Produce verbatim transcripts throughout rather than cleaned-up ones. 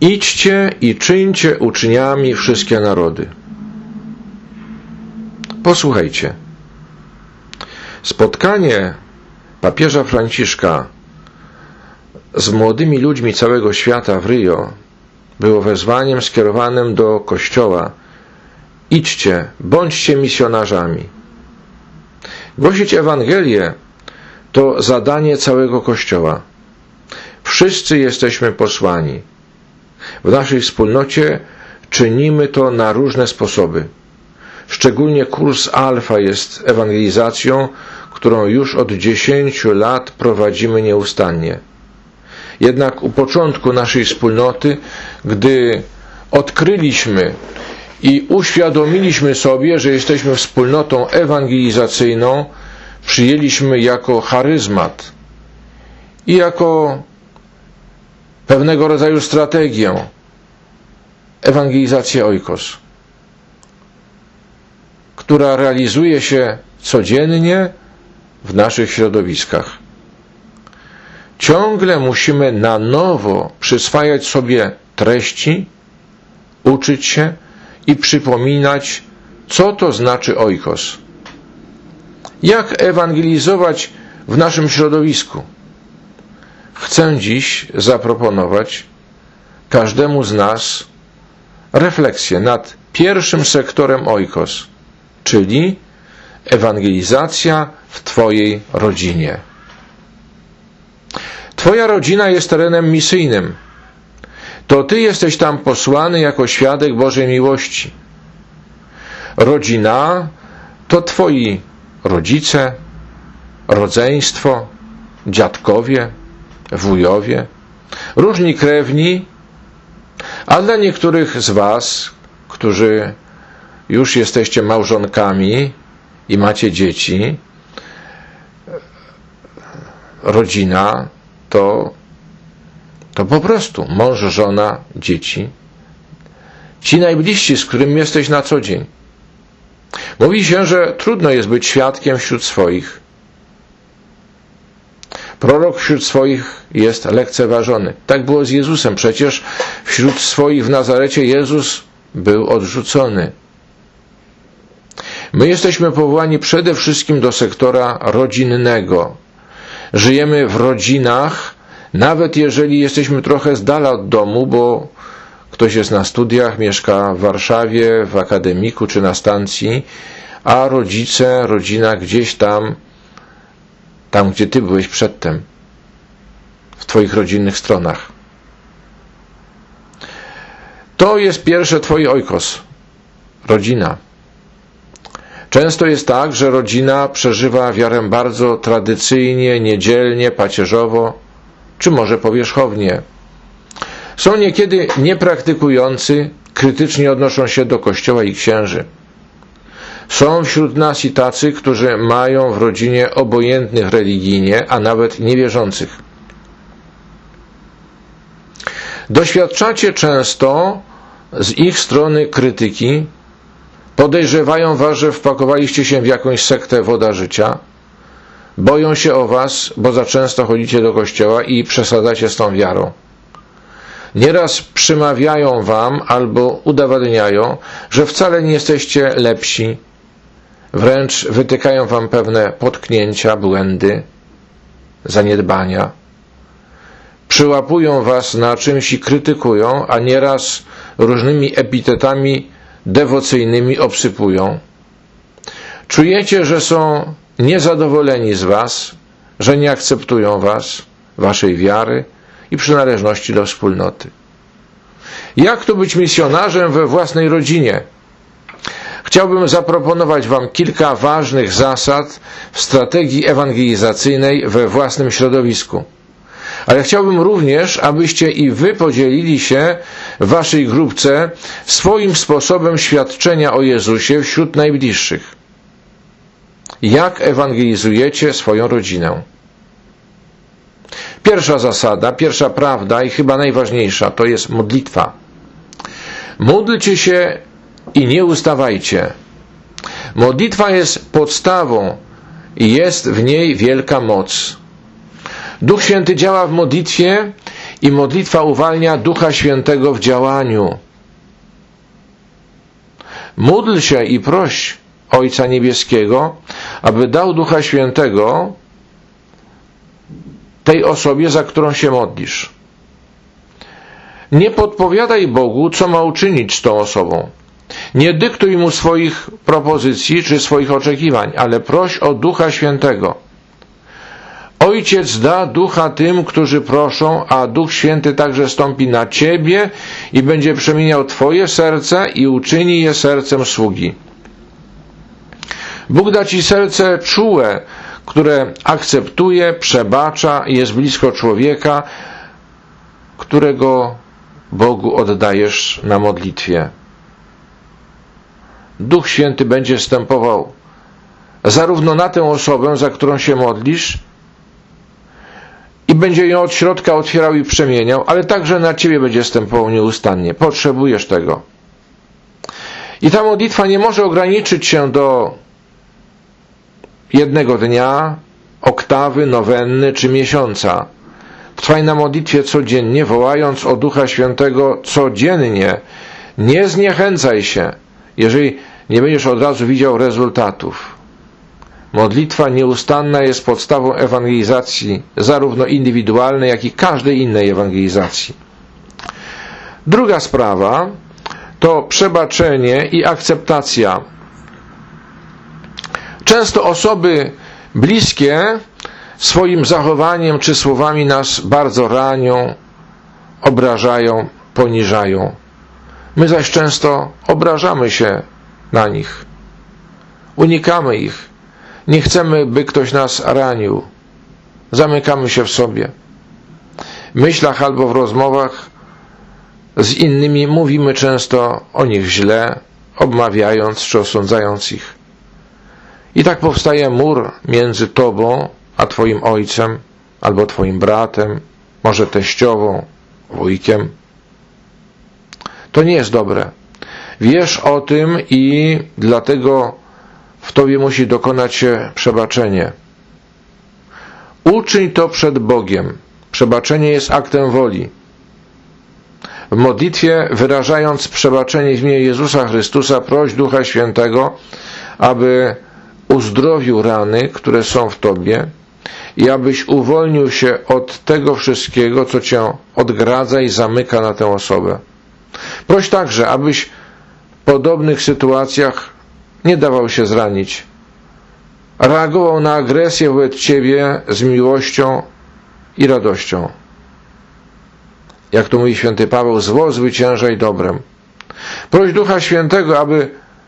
Idźcie i czyńcie uczniami wszystkie narody. Posłuchajcie. Spotkanie papieża Franciszka z młodymi ludźmi całego świata w Rio było wezwaniem skierowanym do Kościoła. Idźcie, bądźcie misjonarzami. Głosić Ewangelię to zadanie całego Kościoła. Wszyscy jesteśmy posłani. W naszej wspólnocie czynimy to na różne sposoby. Szczególnie kurs Alfa jest ewangelizacją, którą już od dziesięciu lat prowadzimy nieustannie. Jednak u początku naszej wspólnoty, gdy odkryliśmy i uświadomiliśmy sobie, że jesteśmy wspólnotą ewangelizacyjną, przyjęliśmy jako charyzmat i jako pewnego rodzaju strategię ewangelizację Oikos, która realizuje się codziennie w naszych środowiskach. Ciągle musimy na nowo przyswajać sobie treści, uczyć się i przypominać, co to znaczy Oikos. Jak ewangelizować w naszym środowisku? Chcę dziś zaproponować każdemu z nas refleksję nad pierwszym sektorem Oikos, czyli ewangelizacja w Twojej rodzinie. Twoja rodzina jest terenem misyjnym. To Ty jesteś tam posłany jako świadek Bożej miłości. Rodzina to Twoi rodzice, rodzeństwo, dziadkowie, wujowie, różni krewni, a dla niektórych z Was, którzy już jesteście małżonkami i macie dzieci, rodzina to, to po prostu mąż, żona, dzieci, ci najbliżsi, z którymi jesteś na co dzień. Mówi się, że trudno jest być świadkiem wśród swoich. Prorok wśród swoich jest lekceważony. Tak było z Jezusem. Przecież wśród swoich w Nazarecie Jezus był odrzucony. My jesteśmy powołani przede wszystkim do sektora rodzinnego. Żyjemy w rodzinach, nawet jeżeli jesteśmy trochę z dala od domu, bo ktoś jest na studiach, mieszka w Warszawie, w akademiku czy na stacji, a rodzice, rodzina gdzieś tam, tam gdzie Ty byłeś przedtem, w Twoich rodzinnych stronach. To jest pierwsze Twoje Oikos, rodzina. Często jest tak, że rodzina przeżywa wiarę bardzo tradycyjnie, niedzielnie, pacierzowo, czy może powierzchownie. Są niekiedy niepraktykujący, krytycznie odnoszą się do Kościoła i księży. Są wśród nas i tacy, którzy mają w rodzinie obojętnych religijnie, a nawet niewierzących. Doświadczacie często z ich strony krytyki, podejrzewają Was, że wpakowaliście się w jakąś sektę Woda Życia, boją się o Was, bo za często chodzicie do kościoła i przesadzacie z tą wiarą. Nieraz przymawiają Wam albo udowadniają, że wcale nie jesteście lepsi, wręcz wytykają Wam pewne potknięcia, błędy, zaniedbania. Przyłapują Was na czymś i krytykują, a nieraz różnymi epitetami dewocyjnymi obsypują. Czujecie, że są niezadowoleni z Was, że nie akceptują Was, Waszej wiary i przynależności do wspólnoty. Jak tu być misjonarzem we własnej rodzinie? Chciałbym zaproponować Wam kilka ważnych zasad w strategii ewangelizacyjnej we własnym środowisku. Ale chciałbym również, abyście i Wy podzielili się w Waszej grupce swoim sposobem świadczenia o Jezusie wśród najbliższych. Jak ewangelizujecie swoją rodzinę? Pierwsza zasada, pierwsza prawda i chyba najważniejsza to jest modlitwa. Módlcie się i nie ustawajcie. Modlitwa jest podstawą i jest w niej wielka moc. Duch Święty działa w modlitwie I modlitwa uwalnia Ducha Świętego w działaniu. Módl się i proś Ojca Niebieskiego, aby dał Ducha Świętego tej osobie, za którą się modlisz. Nie podpowiadaj Bogu, co ma uczynić z tą osobą. Nie dyktuj Mu swoich propozycji czy swoich oczekiwań, ale proś o Ducha Świętego. Ojciec da Ducha tym, którzy proszą, a Duch Święty także stąpi na Ciebie i będzie przemieniał Twoje serce i uczyni je sercem sługi. Bóg da Ci serce czułe, które akceptuje, przebacza i jest blisko człowieka, którego Bogu oddajesz na modlitwie. Duch Święty będzie wstępował zarówno na tę osobę, za którą się modlisz, i będzie ją od środka otwierał i przemieniał, ale także na Ciebie będzie wstępował nieustannie. Potrzebujesz tego. I ta modlitwa nie może ograniczyć się do jednego dnia, oktawy, nowenny czy miesiąca. Trwaj na modlitwie codziennie, wołając o Ducha Świętego codziennie. Nie zniechęcaj się, jeżeli nie będziesz od razu widział rezultatów. Modlitwa nieustanna jest podstawą ewangelizacji, zarówno indywidualnej, jak i każdej innej ewangelizacji. Druga sprawa to przebaczenie i akceptacja. Często osoby bliskie swoim zachowaniem czy słowami nas bardzo ranią, obrażają, poniżają. My zaś często obrażamy się na nich. Unikamy ich. Nie chcemy, by ktoś nas ranił. Zamykamy się w sobie. W myślach albo w rozmowach z innymi mówimy często o nich źle, obmawiając czy osądzając ich. I tak powstaje mur między Tobą a Twoim ojcem, albo Twoim bratem, może teściową, wujkiem. To nie jest dobre. Wiesz o tym i dlatego w Tobie musi dokonać się przebaczenie. Uczyń to przed Bogiem. Przebaczenie jest aktem woli. W modlitwie, wyrażając przebaczenie w imię Jezusa Chrystusa, proś Ducha Świętego, aby uzdrowił rany, które są w Tobie i abyś uwolnił się od tego wszystkiego, co Cię odgradza i zamyka na tę osobę. Proś także, abyś w podobnych sytuacjach nie dawał się zranić. Reagował na agresję wobec Ciebie z miłością i radością. Jak to mówi święty Paweł, zło zwyciężaj dobrem. Proś Ducha Świętego, aby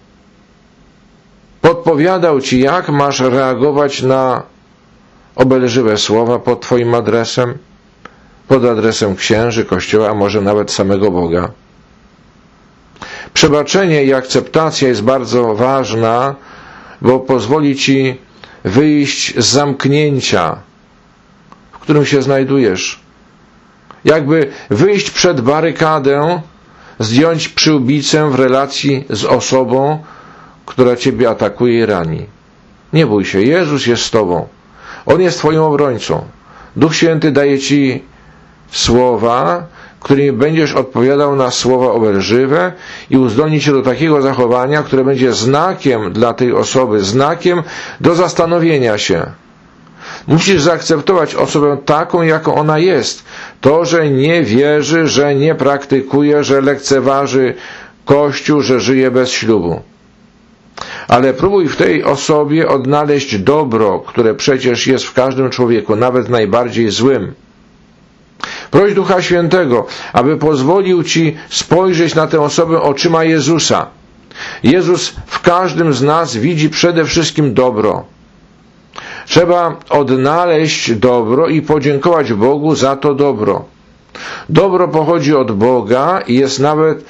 podpowiadał Ci, jak masz reagować na obelżywe słowa pod Twoim adresem, pod adresem księży, Kościoła, a może nawet samego Boga. Przebaczenie i akceptacja jest bardzo ważna, bo pozwoli Ci wyjść z zamknięcia, w którym się znajdujesz. Jakby wyjść przed barykadę, zdjąć przyłbicę w relacji z osobą, która Ciebie atakuje i rani. Nie bój się, Jezus jest z Tobą. On jest Twoim obrońcą. Duch Święty daje Ci słowa, którymi będziesz odpowiadał na słowa obelżywe i uzdolni Cię do takiego zachowania, które będzie znakiem dla tej osoby, znakiem do zastanowienia się. Musisz zaakceptować osobę taką, jaką ona jest. To, że nie wierzy, że nie praktykuje, że lekceważy Kościół, że żyje bez ślubu. Ale próbuj w tej osobie odnaleźć dobro, które przecież jest w każdym człowieku, nawet najbardziej złym. Proś Ducha Świętego, aby pozwolił Ci spojrzeć na tę osobę oczyma Jezusa. Jezus w każdym z nas widzi przede wszystkim dobro. Trzeba odnaleźć dobro i podziękować Bogu za to dobro. Dobro pochodzi od Boga i jest nawet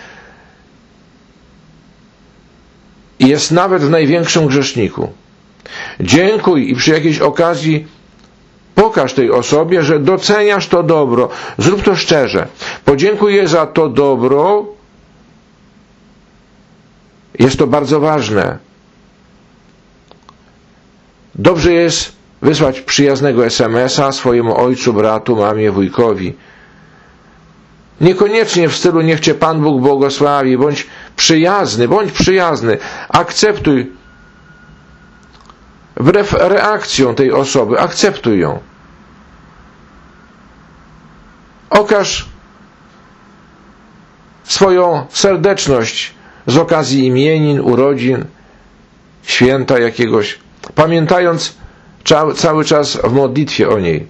jest nawet w największym grzeszniku. Dziękuj i przy jakiejś okazji pokaż tej osobie, że doceniasz to dobro. Zrób to szczerze. Podziękuj jej za to dobro. Jest to bardzo ważne. Dobrze jest wysłać przyjaznego es em es a swojemu ojcu, bratu, mamie, wujkowi. Niekoniecznie w stylu niech Cię Pan Bóg błogosławi, bądź przyjazny, bądź przyjazny. Akceptuj wbrew reakcją tej osoby, akceptuj ją. Okaż swoją serdeczność z okazji imienin, urodzin, święta jakiegoś, pamiętając cały czas w modlitwie o niej.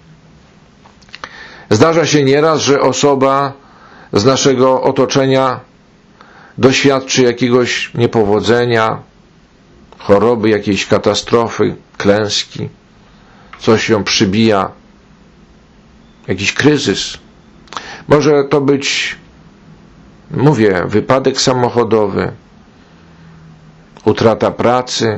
Zdarza się nieraz, że osoba z naszego otoczenia doświadczy jakiegoś niepowodzenia, choroby, jakiejś katastrofy, klęski, coś ją przybija, jakiś kryzys. Może to być, mówię, wypadek samochodowy, utrata pracy,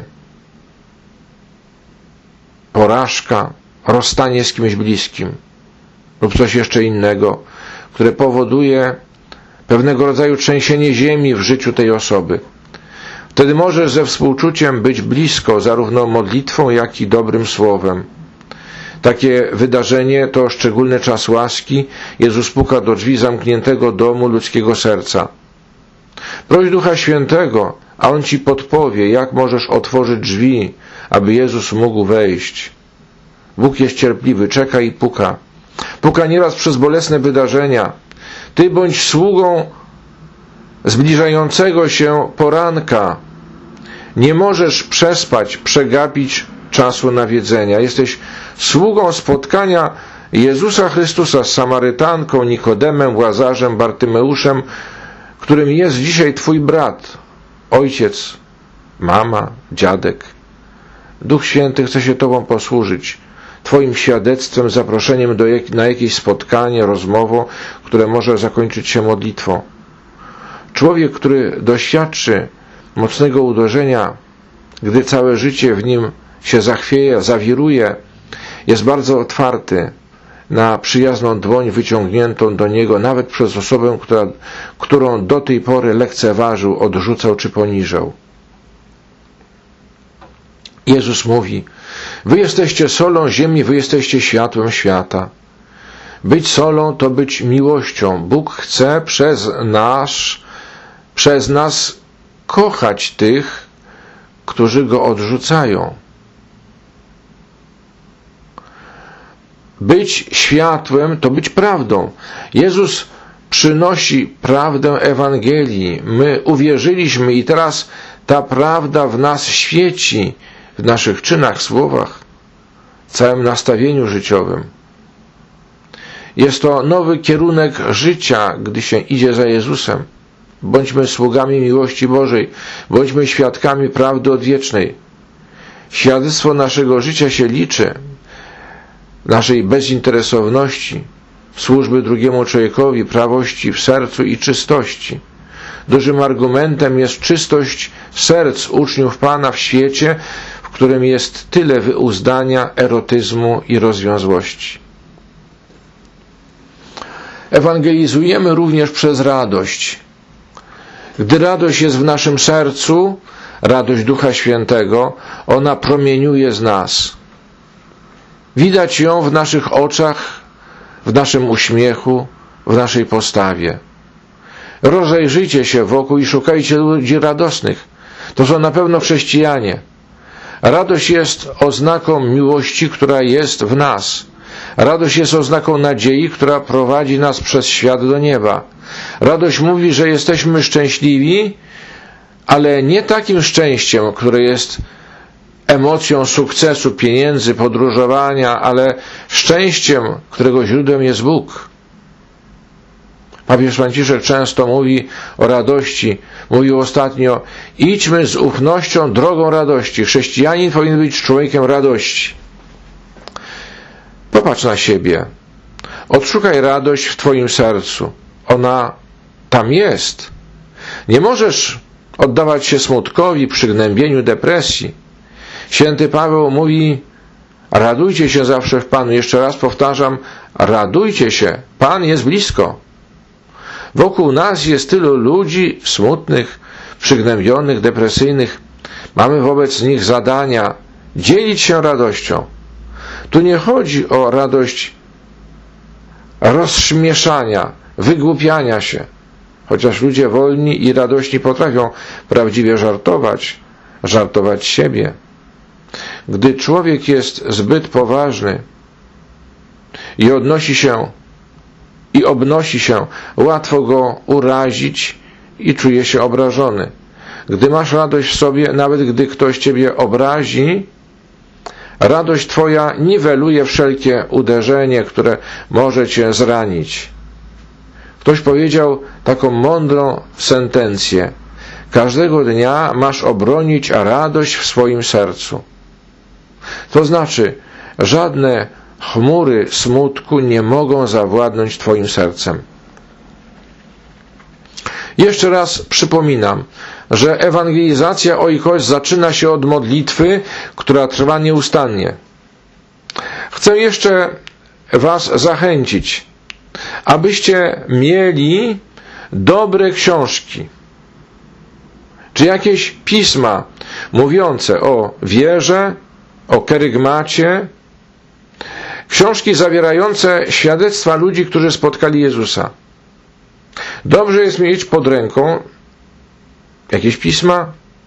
porażka, rozstanie z kimś bliskim lub coś jeszcze innego, które powoduje pewnego rodzaju trzęsienie ziemi w życiu tej osoby. Wtedy możesz ze współczuciem być blisko zarówno modlitwą, jak i dobrym słowem. Takie wydarzenie to szczególny czas łaski. Jezus puka do drzwi zamkniętego domu ludzkiego serca. Proś Ducha Świętego, a On Ci podpowie, jak możesz otworzyć drzwi, aby Jezus mógł wejść. Bóg jest cierpliwy, czeka i puka. Puka nieraz przez bolesne wydarzenia. Ty bądź sługą zbliżającego się poranka. Nie możesz przespać, przegapić czasu nawiedzenia. Jesteś sługą spotkania Jezusa Chrystusa z Samarytanką, Nikodemem, Łazarzem, Bartymeuszem, którym jest dzisiaj Twój brat, ojciec, mama, dziadek. Duch Święty chce się Tobą posłużyć, Twoim świadectwem, zaproszeniem do jak, na jakieś spotkanie, rozmową, które może zakończyć się modlitwą. Człowiek, który doświadczy mocnego uderzenia, gdy całe życie w nim się zachwieje, zawiruje, jest bardzo otwarty na przyjazną dłoń wyciągniętą do niego, nawet przez osobę, która, którą do tej pory lekceważył, odrzucał czy poniżał. Jezus mówi: wy jesteście solą ziemi, wy jesteście światłem świata. Być solą to być miłością. Bóg chce przez nas, przez nas kochać tych, którzy Go odrzucają. Być światłem to być prawdą. Jezus przynosi prawdę Ewangelii. My uwierzyliśmy i teraz ta prawda w nas świeci, w naszych czynach, słowach, całym nastawieniu życiowym. Jest to nowy kierunek życia, gdy się idzie za Jezusem. Bądźmy sługami miłości Bożej, bądźmy świadkami prawdy odwiecznej. Świadectwo naszego życia się liczy, naszej bezinteresowności, służby drugiemu człowiekowi, prawości w sercu i czystości. Dużym argumentem jest czystość serc uczniów Pana w świecie, w którym jest tyle wyuzdania, erotyzmu i rozwiązłości. Ewangelizujemy również przez radość. Gdy radość jest w naszym sercu, radość Ducha Świętego, ona promieniuje z nas. Widać ją w naszych oczach, w naszym uśmiechu, w naszej postawie. Rozejrzyjcie się wokół i szukajcie ludzi radosnych. To są na pewno chrześcijanie. Radość jest oznaką miłości, która jest w nas. Radość jest oznaką nadziei, która prowadzi nas przez świat do nieba. Radość mówi, że jesteśmy szczęśliwi, ale nie takim szczęściem, które jest emocją sukcesu, pieniędzy, podróżowania, ale szczęściem, którego źródłem jest Bóg. Papież Franciszek często mówi o radości. Mówił ostatnio: idźmy z ufnością drogą radości. Chrześcijanin powinien być człowiekiem radości. Popatrz na siebie. Odszukaj radość w Twoim sercu. Ona tam jest. Nie możesz oddawać się smutkowi, przygnębieniu, depresji. Święty Paweł mówi: radujcie się zawsze w Panu. Jeszcze raz powtarzam, radujcie się. Pan jest blisko. Wokół nas jest tylu ludzi smutnych, przygnębionych, depresyjnych. Mamy wobec nich zadania dzielić się radością. Tu nie chodzi o radość rozśmieszania wygłupiania się. Chociaż ludzie wolni i radośni potrafią prawdziwie żartować, żartować siebie. Gdy człowiek jest zbyt poważny i odnosi się i obnosi się, łatwo go urazić i czuje się obrażony. Gdy masz radość w sobie, nawet gdy ktoś ciebie obrazi, radość twoja niweluje wszelkie uderzenie, które może cię zranić. Ktoś powiedział taką mądrą sentencję: każdego dnia masz obronić radość w swoim sercu. To znaczy, żadne chmury smutku nie mogą zawładnąć twoim sercem. Jeszcze raz przypominam, że ewangelizacja Oikos zaczyna się od modlitwy, która trwa nieustannie. Chcę jeszcze was zachęcić, abyście mieli dobre książki, czy jakieś pisma mówiące o wierze, o kerygmacie, książki zawierające świadectwa ludzi, którzy spotkali Jezusa. Dobrze jest mieć pod ręką jakieś pisma,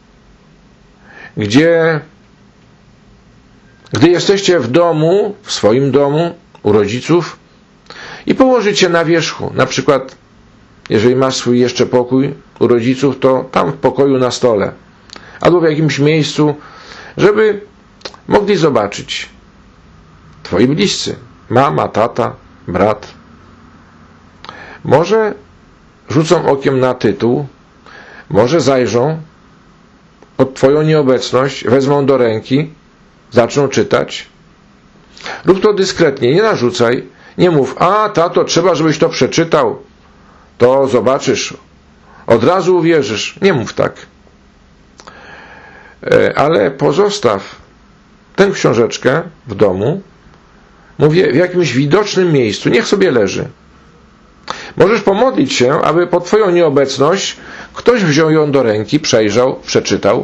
gdzie, gdy jesteście w domu, w swoim domu, u rodziców, i położyć je na wierzchu. Na przykład, jeżeli masz swój jeszcze pokój u rodziców, to tam w pokoju na stole, albo w jakimś miejscu, żeby mogli zobaczyć twoi bliscy, mama, tata, brat. Może rzucą okiem na tytuł, może zajrzą pod twoją nieobecność, wezmą do ręki, zaczną czytać. Rób to dyskretnie, nie narzucaj, nie mów: a tato, trzeba, żebyś to przeczytał, to zobaczysz, od razu uwierzysz. Nie mów tak. Ale pozostaw tę książeczkę w domu, mówię, w jakimś widocznym miejscu, niech sobie leży. Możesz pomodlić się, aby pod twoją nieobecność ktoś wziął ją do ręki, przejrzał, przeczytał.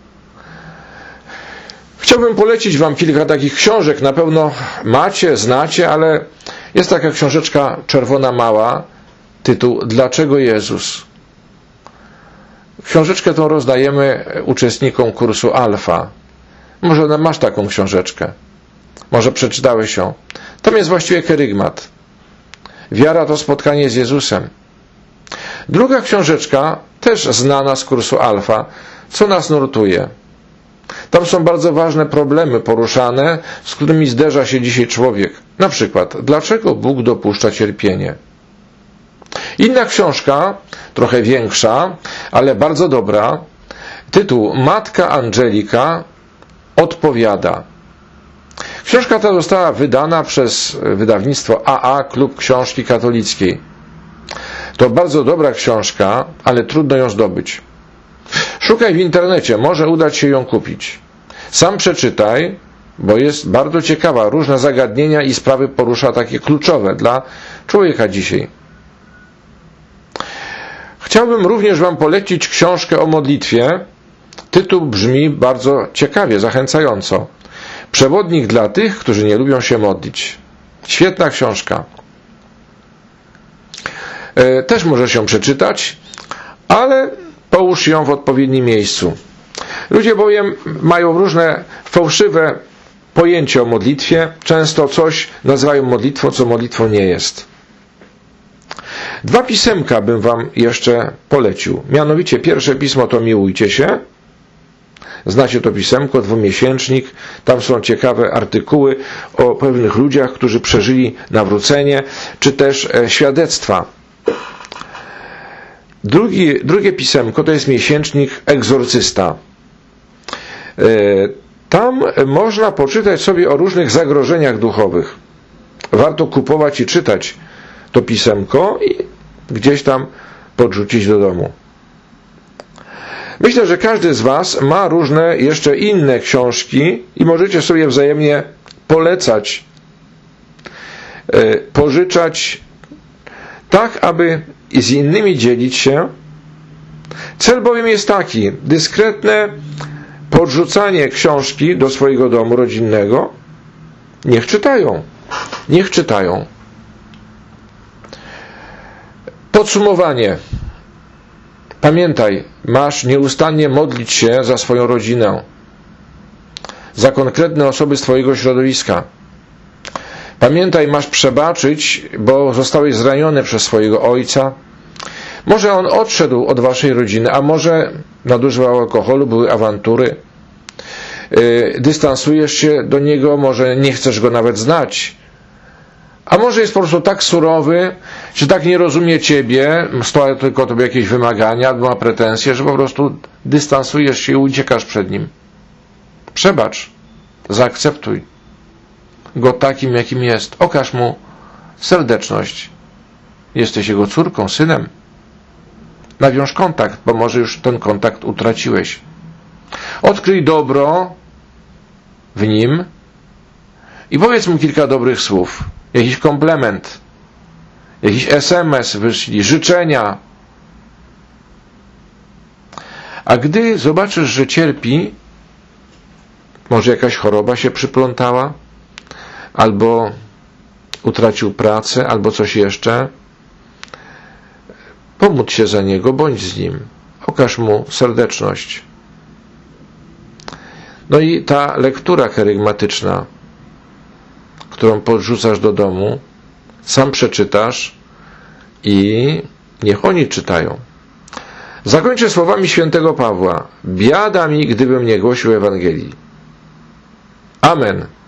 Chciałbym polecić wam kilka takich książek, na pewno macie, znacie, ale jest taka książeczka czerwona mała, tytuł Dlaczego Jezus? Książeczkę tą rozdajemy uczestnikom kursu Alfa. Może masz taką książeczkę, może przeczytałeś ją. Tam jest właściwie kerygmat. Wiara to spotkanie z Jezusem. Druga książeczka, też znana z kursu Alfa, Co nas nurtuje. Tam są bardzo ważne problemy poruszane, z którymi zderza się dzisiaj człowiek. Na przykład, dlaczego Bóg dopuszcza cierpienie? Inna książka, trochę większa, ale bardzo dobra, tytuł Matka Angelika odpowiada. Książka ta została wydana przez wydawnictwo A A, Klub Książki Katolickiej. To bardzo dobra książka, ale trudno ją zdobyć. Szukaj w internecie, może udać się ją kupić. Sam przeczytaj, bo jest bardzo ciekawa. Różne zagadnienia i sprawy porusza takie kluczowe dla człowieka dzisiaj. Chciałbym również wam polecić książkę o modlitwie. Tytuł brzmi bardzo ciekawie, zachęcająco. Przewodnik dla tych, którzy nie lubią się modlić. Świetna książka. E, też może się przeczytać, ale połóż ją w odpowiednim miejscu. Ludzie bowiem mają różne fałszywe pojęcie o modlitwie. Często coś nazywają modlitwą, co modlitwą nie jest. Dwa pisemka bym wam jeszcze polecił. Mianowicie pierwsze pismo to Miłujcie się. Znacie to pisemko, dwumiesięcznik. Tam są ciekawe artykuły o pewnych ludziach, którzy przeżyli nawrócenie, czy też świadectwa. Drugi, drugie pisemko to jest miesięcznik Egzorcysta. Tam można poczytać sobie o różnych zagrożeniach duchowych. Warto kupować i czytać to pisemko i gdzieś tam podrzucić do domu. Myślę, że każdy z was ma różne jeszcze inne książki i możecie sobie wzajemnie polecać, pożyczać, tak aby z innymi dzielić się. Cel bowiem jest taki: dyskretne podrzucanie książki do swojego domu rodzinnego. Niech czytają. Niech czytają. Podsumowanie. Pamiętaj, masz nieustannie modlić się za swoją rodzinę, za konkretne osoby z twojego środowiska. Pamiętaj, masz przebaczyć, bo zostałeś zraniony przez swojego ojca. Może on odszedł od waszej rodziny, a może nadużywał alkoholu, były awantury. Yy, dystansujesz się do niego, może nie chcesz go nawet znać. A może jest po prostu tak surowy, że tak nie rozumie ciebie, stawia tylko tobie jakieś wymagania, albo ma pretensje, że po prostu dystansujesz się i uciekasz przed nim. Przebacz, zaakceptuj go takim, jakim jest. Okaż mu serdeczność. Jesteś jego córką, synem. Nawiąż kontakt, bo może już ten kontakt utraciłeś. Odkryj dobro w nim i powiedz mu kilka dobrych słów. Jakiś komplement, jakiś es em es wyślij, życzenia. A gdy zobaczysz, że cierpi, może jakaś choroba się przyplątała, albo utracił pracę, albo coś jeszcze, pomódl się za niego, bądź z nim. Okaż mu serdeczność. No i ta lektura kerygmatyczna, którą podrzucasz do domu, sam przeczytasz i niech oni czytają. Zakończę słowami świętego Pawła. Biada mi, gdybym nie głosił Ewangelii. Amen.